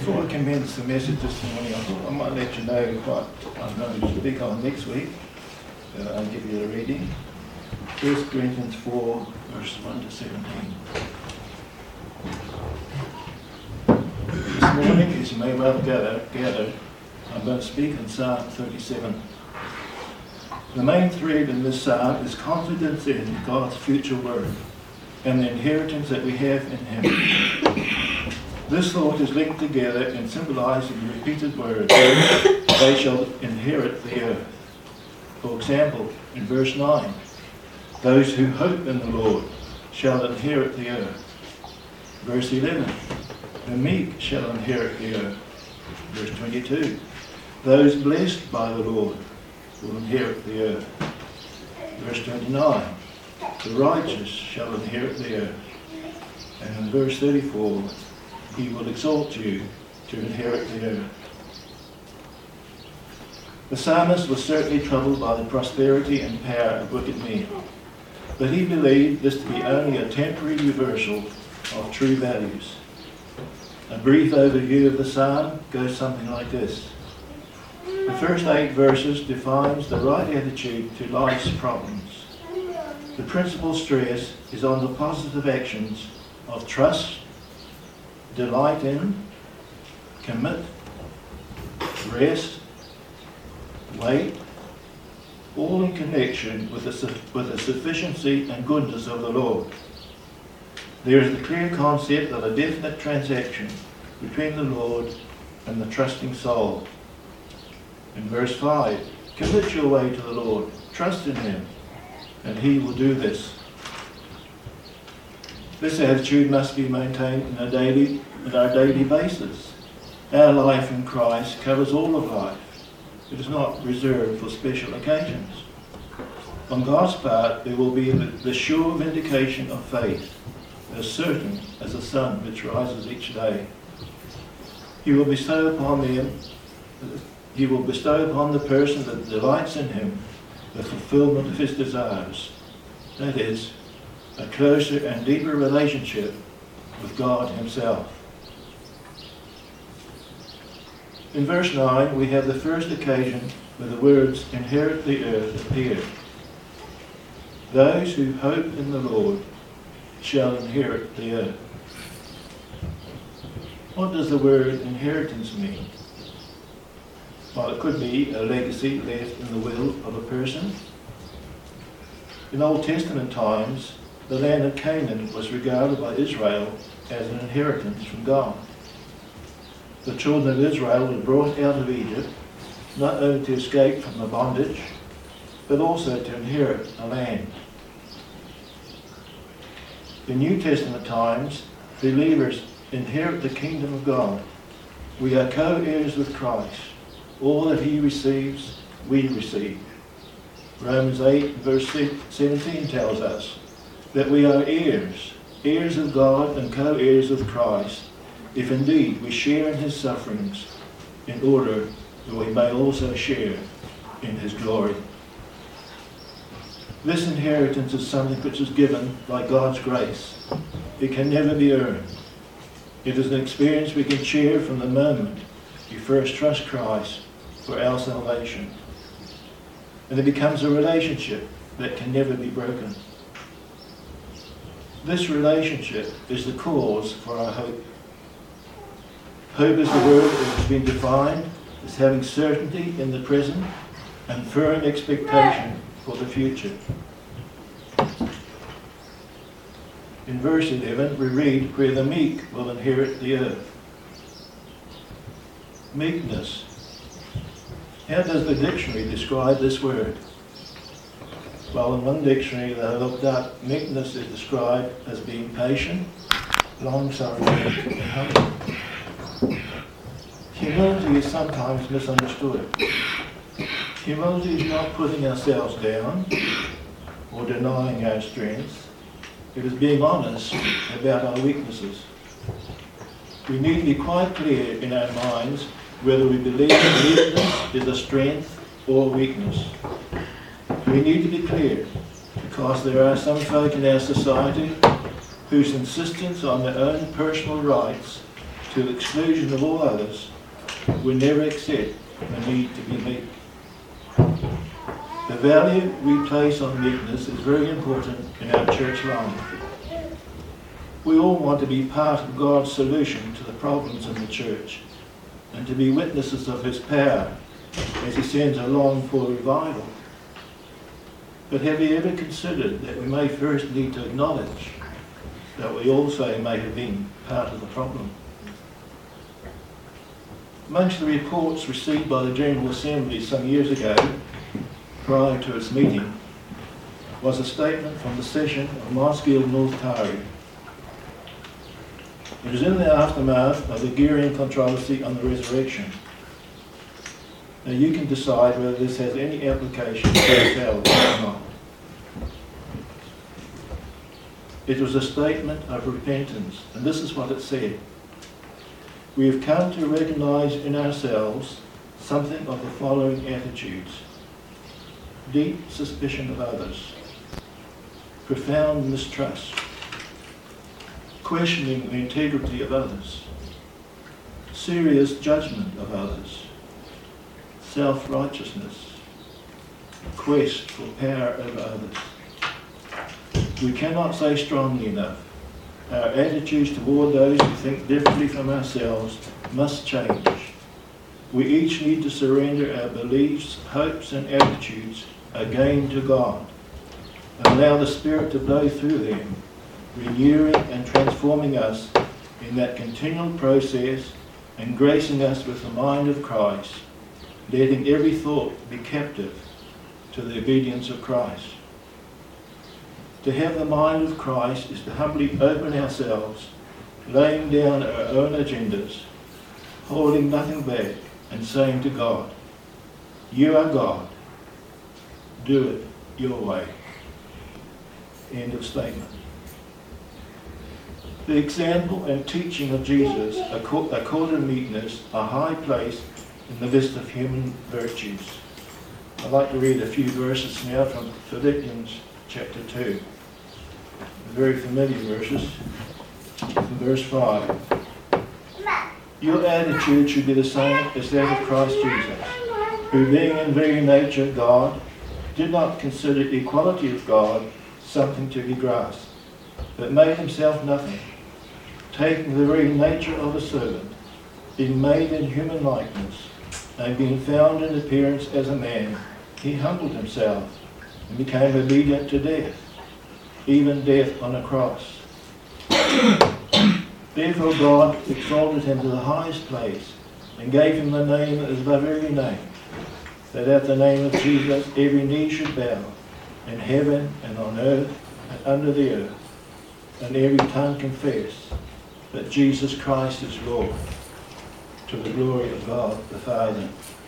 Before I commence the message this morning, I thought I might let you know what I'm going to speak on next week. I'll give you the reading. 1 Corinthians 4, verses 1 to 17. This morning, as you may well gather, I'm going to speak on Psalm 37. The main thread in this psalm is confidence in God's future word and the inheritance that we have in Him. This thought is linked together and symbolized in the repeated words, they shall inherit the earth. For example, in verse 9, those who hope in the Lord shall inherit the earth. Verse 11, the meek shall inherit the earth. Verse 22, those blessed by the Lord will inherit the earth. Verse 29, the righteous shall inherit the earth. And in verse 34, He will exalt you to inherit the earth. The psalmist was certainly troubled by the prosperity and power of wicked men, but he believed this to be only a temporary reversal of true values. A brief overview of the psalm goes something like this. The first 8 verses defines the right attitude to life's problems. The principal stress is on the positive actions of trust, delight in, commit, rest, wait, all in connection with the sufficiency and goodness of the Lord. There is the clear concept of a definite transaction between the Lord and the trusting soul. In verse 5, commit your way to the Lord, trust in Him, and He will do this. This attitude must be maintained on our daily basis. Our life in Christ covers all of life. It is not reserved for special occasions. On God's part, there will be the sure vindication of faith, as certain as the sun which rises each day. He will bestow upon the person that delights in Him the fulfillment of his desires. That is, a closer and deeper relationship with God Himself. In verse 9, we have the first occasion where the words inherit the earth appear. Those who hope in the Lord shall inherit the earth. What does the word inheritance mean? Well, it could be a legacy left in the will of a person. In Old Testament times, the land of Canaan was regarded by Israel as an inheritance from God. The children of Israel were brought out of Egypt not only to escape from the bondage, but also to inherit a land. In New Testament times, believers inherit the kingdom of God. We are co-heirs with Christ. All that He receives, we receive. Romans 8 verse 17 tells us that we are heirs of God and co-heirs with Christ, if indeed we share in His sufferings, in order that we may also share in His glory. This inheritance is something which is given by God's grace. It can never be earned. It is an experience we can share from the moment we first trust Christ for our salvation. And it becomes a relationship that can never be broken. This relationship is the cause for our hope. Hope is the word that has been defined as having certainty in the present and firm expectation for the future. In verse 11 we read, where the meek will inherit the earth. Meekness. How does the dictionary describe this word? Well, in one dictionary that I looked up, meekness is described as being patient, long-suffering, and humble. Humility is sometimes misunderstood. Humility is not putting ourselves down or denying our strengths. It is being honest about our weaknesses. We need to be quite clear in our minds whether we believe weakness is a strength or weakness. We need to be clear because there are some folk in our society whose insistence on their own personal rights to the exclusion of all others, we never accept the need to be meek. The value we place on meekness is very important in our church life. We all want to be part of God's solution to the problems in the church and to be witnesses of His power as He sends along for revival. But have you ever considered that we may first need to acknowledge that we also may have been part of the problem? Amongst the reports received by the General Assembly some years ago, prior to its meeting, was a statement from the session of Mosgiel North Tari. It is in the aftermath of the Gurian controversy on the resurrection. Now you can decide whether this has any application to yourselves or not. It was a statement of repentance, and this is what it said. We have come to recognise in ourselves something of the following attitudes: deep suspicion of others, profound mistrust, questioning the integrity of others, serious judgment of others, self-righteousness, quest for power over others. We cannot say strongly enough, our attitudes toward those who think differently from ourselves must change. We each need to surrender our beliefs, hopes and attitudes again to God and allow the Spirit to blow through them, renewing and transforming us in that continual process and gracing us with the mind of Christ, letting every thought be captive to the obedience of Christ. To have the mind of Christ is to humbly open ourselves, laying down our own agendas, holding nothing back, and saying to God, "You are God, do it your way." End of statement. The example and teaching of Jesus accorded meekness a high place in the list of human virtues. I'd like to read a few verses now from Philippians chapter 2. Very familiar verses. Verse 5. Your attitude should be the same as that of Christ Jesus, who being in very nature God, did not consider equality with God something to be grasped, but made himself nothing, taking the very nature of a servant, being made in human likeness, and being found in appearance as a man, he humbled himself and became obedient to death, even death on a cross. Therefore God exalted him to the highest place and gave him the name that is above every name, that at the name of Jesus every knee should bow, in heaven and on earth and under the earth, and every tongue confess that Jesus Christ is Lord, to the glory of God the Father.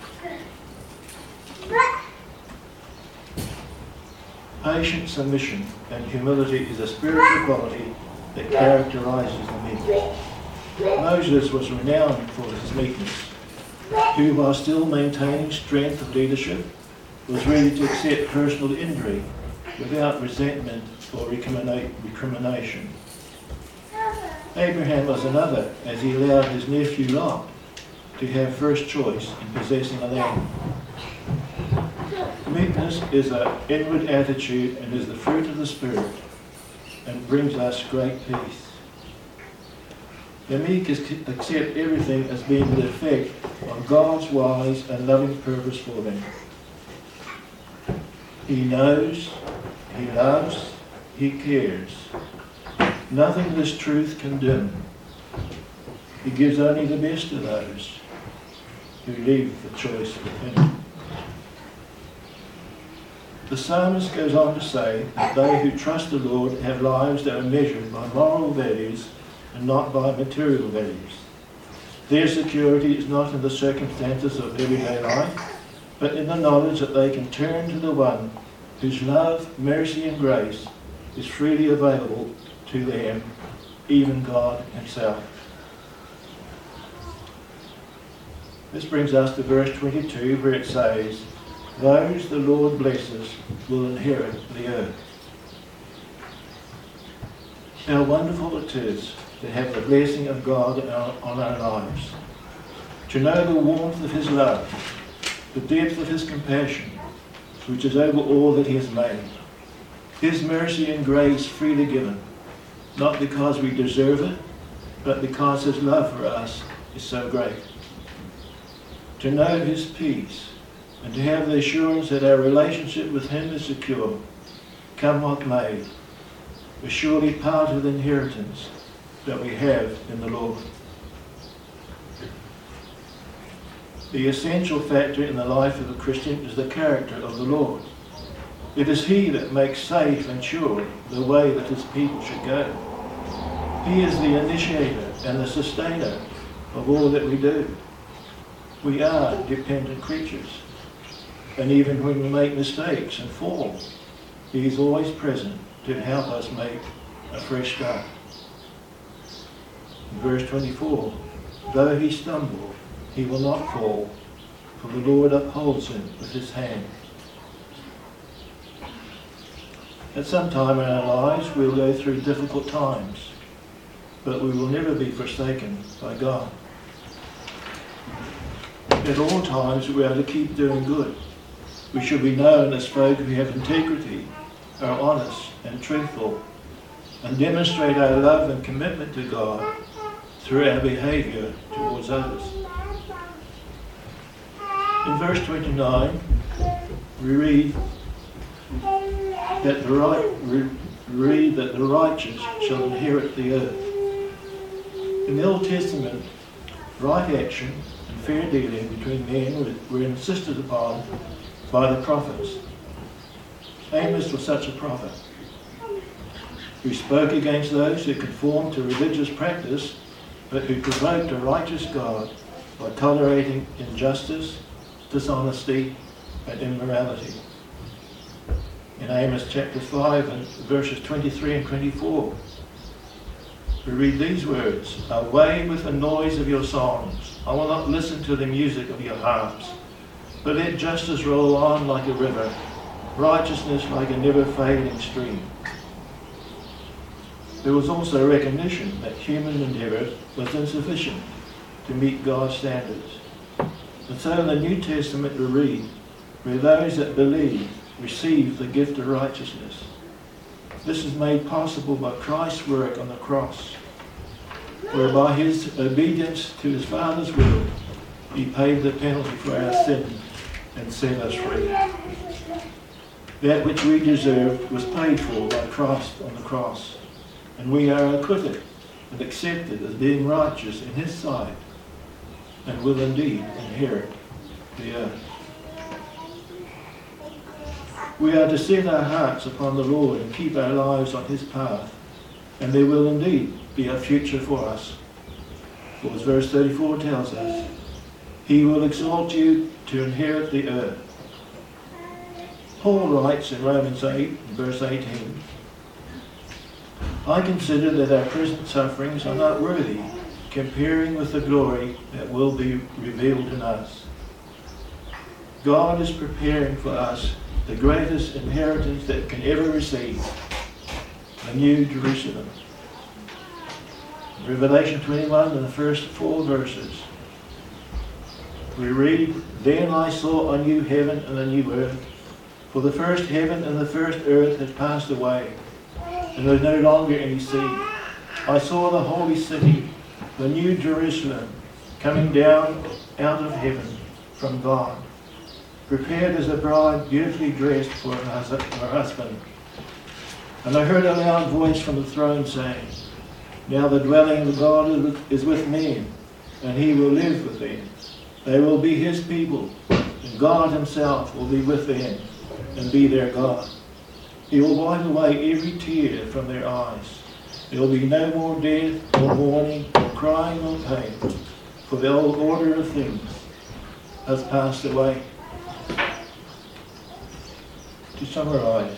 Patient submission and humility is a spiritual quality that characterises the meek. Moses was renowned for his meekness, who, while still maintaining strength of leadership, was ready to accept personal injury without resentment or recrimination. Abraham was another, as he allowed his nephew Lot to have first choice in possessing a land. Meekness is an inward attitude and is the fruit of the Spirit and brings us great peace. The meek accept everything as being the effect of God's wise and loving purpose for them. He knows, he loves, he cares. Nothing this truth can dim. He gives only the best to those who leave the choice with him. The psalmist goes on to say that they who trust the Lord have lives that are measured by moral values and not by material values. Their security is not in the circumstances of everyday life, but in the knowledge that they can turn to the one whose love, mercy and grace is freely available to them, even God himself. This brings us to verse 22, where it says, "Those the Lord blesses will inherit the earth." How wonderful it is to have the blessing of God on our lives, to know the warmth of his love, the depth of his compassion, which is over all that he has made. His mercy and grace freely given, not because we deserve it, but because his love for us is so great. To know his peace and to have the assurance that our relationship with him is secure, come what may, is surely part of the inheritance that we have in the Lord. The essential factor in the life of a Christian is the character of the Lord. It is he that makes safe and sure the way that his people should go. He is the initiator and the sustainer of all that we do. We are dependent creatures, and even when we make mistakes and fall, he is always present to help us make a fresh start. In verse 24, though he stumble, he will not fall, for the Lord upholds him with his hand. At some time in our lives we'll go through difficult times, but we will never be forsaken by God. At all times we are to keep doing good. We should be known as folk who have integrity, are honest and truthful, and demonstrate our love and commitment to God through our behaviour towards others. In verse 29, we read that the righteous shall inherit the earth. In the Old Testament, right action and fair dealing between men were insisted upon by the prophets. Amos was such a prophet, who spoke against those who conformed to religious practice, but who provoked a righteous God by tolerating injustice, dishonesty, and immorality. In Amos chapter 5 and verses 23 and 24, we read these words, away with the noise of your songs. I will not listen to the music of your harps. But let justice roll on like a river, righteousness like a never-failing stream. There was also recognition that human endeavour was insufficient to meet God's standards. And so in the New Testament we read, where those that believe receive the gift of righteousness. This is made possible by Christ's work on the cross, whereby his obedience to his Father's will, he paid the penalty for our sin and set us free. That which we deserved was paid for by Christ on the cross, and we are acquitted and accepted as being righteous in his sight, and will indeed inherit the earth. We are to set our hearts upon the Lord and keep our lives on his path, and there will indeed be a future for us. For as verse 34 tells us, he will exalt you to inherit the earth. Paul writes in Romans 8, verse 18, I consider that our present sufferings are not worthy, comparing with the glory that will be revealed in us. God is preparing for us the greatest inheritance that can ever receive, the New Jerusalem. Revelation 21 and the first 4 verses. We read, Then I saw a new heaven and a new earth, for the first heaven and the first earth had passed away, and there was no longer any sea. I saw the holy city, the New Jerusalem, coming down out of heaven from God, prepared as a bride beautifully dressed for her husband. And I heard a loud voice from the throne saying, Now the dwelling of God is with men, and he will live with them. They will be his people, and God himself will be with them and be their God. He will wipe away every tear from their eyes. There will be no more death, or mourning, or crying, or pain, for the old order of things has passed away. To summarize,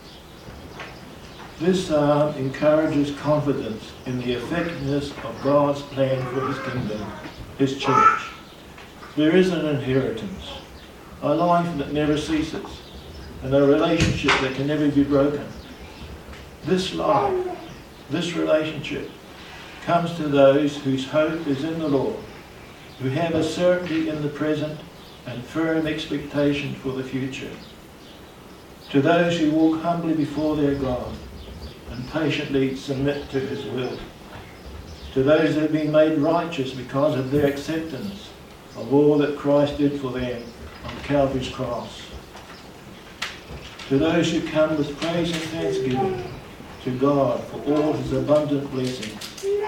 this psalm encourages confidence in the effectiveness of God's plan for his kingdom, his church. There is an inheritance, a life that never ceases, and a relationship that can never be broken. This life This relationship comes to those whose hope is in the Lord, who have a certainty in the present and firm expectation for the future. To those who walk humbly before their God and patiently submit to his will. To those who have been made righteous because of their acceptance of all that Christ did for them on Calvary's cross. To those who come with praise and thanksgiving to God for all his abundant blessings.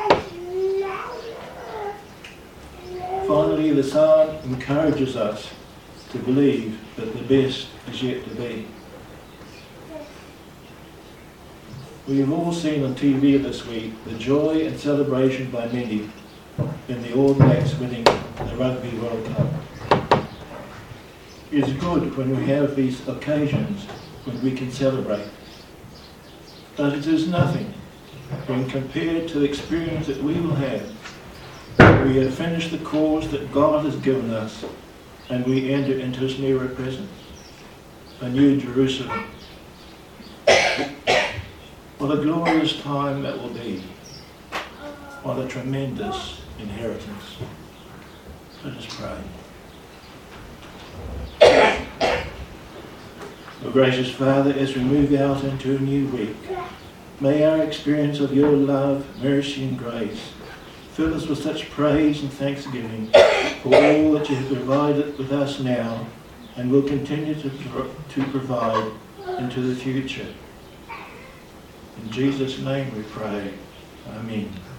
Finally, the psalm encourages us to believe that the best is yet to be. We have all seen on TV this week the joy and celebration by many in the All Blacks winning the Rugby World Cup. It is good when we have these occasions when we can celebrate. But it is nothing when compared to the experience that we will have. We have finished the course that God has given us, and we enter into his nearer presence, a new Jerusalem. What a glorious time that will be. What a tremendous inheritance. Let us pray. O gracious Father, as we move out into a new week, may our experience of your love, mercy and grace fill us with such praise and thanksgiving for all that you have provided with us now and will continue to provide into the future. In Jesus' name we pray. Amen.